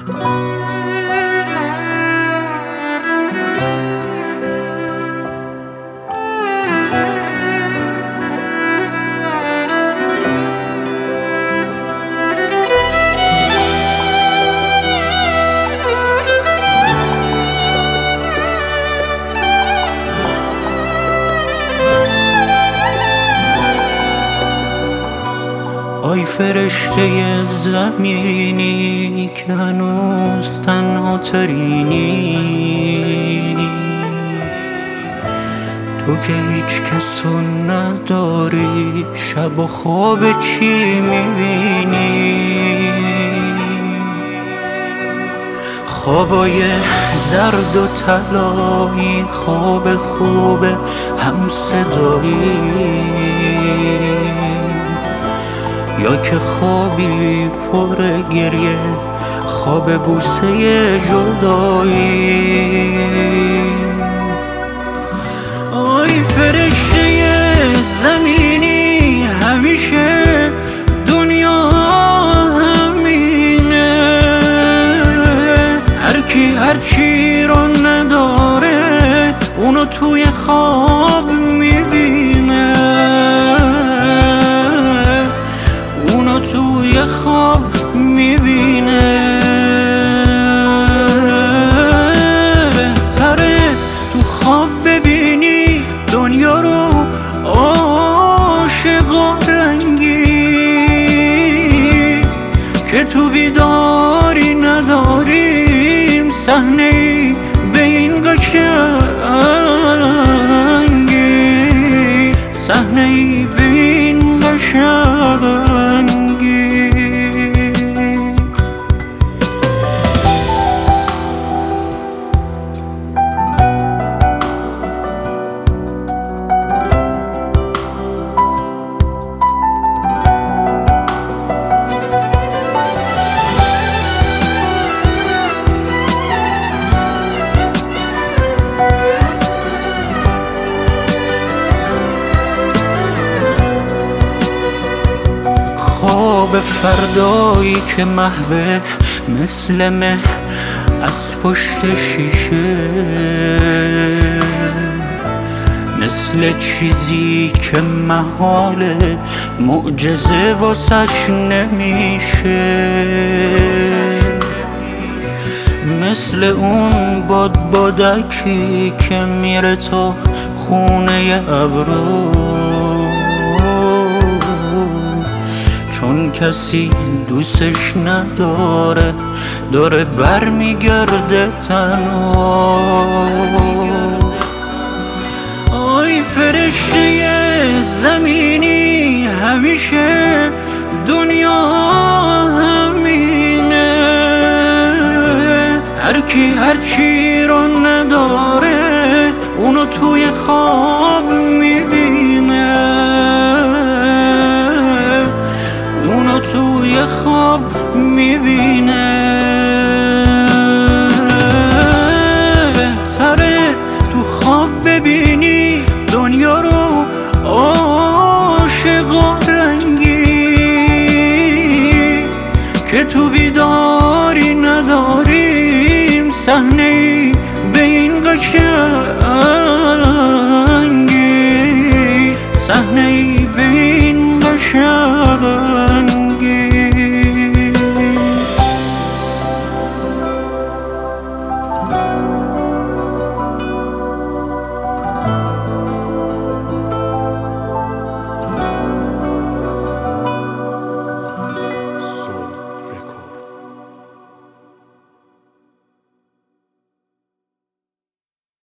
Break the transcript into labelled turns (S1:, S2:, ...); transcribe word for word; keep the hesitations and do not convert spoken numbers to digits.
S1: آی فرشته زمینی که هنوز تنها ترینی، تو که هیچ کسو نداری، شب و خواب چی میبینی؟ خوابای زرد و طلایی، خواب خوب هم صدایی، یا که خوابی پر گریه، خواب بوسه جدایی. آی فرشته زمینی، همیشه دنیا همینه، هر کی هر چی رو نداره اونو توی خواب میبینه، اونو توی خواب میبینه. بهتره تو خواب ببینی دنیا رو عاشق و رنگی، که تو بیداری نداریم صحنه ای به این قشنگی، صحنه ای به این قشنگی. خواب فردایی که محوه مثل مه از پشت شیشه، مثل چیزی که محاله معجزه واسش نمیشه، مثل اون باد بادکی که میره تا خونه ابرو، چون کسی دوستش نداره داره بر میگرده تنها. آی فرشته زمینی، همیشه دنیا همینه، هر کی هر چی رو نداره اونو توی خواب میبینه،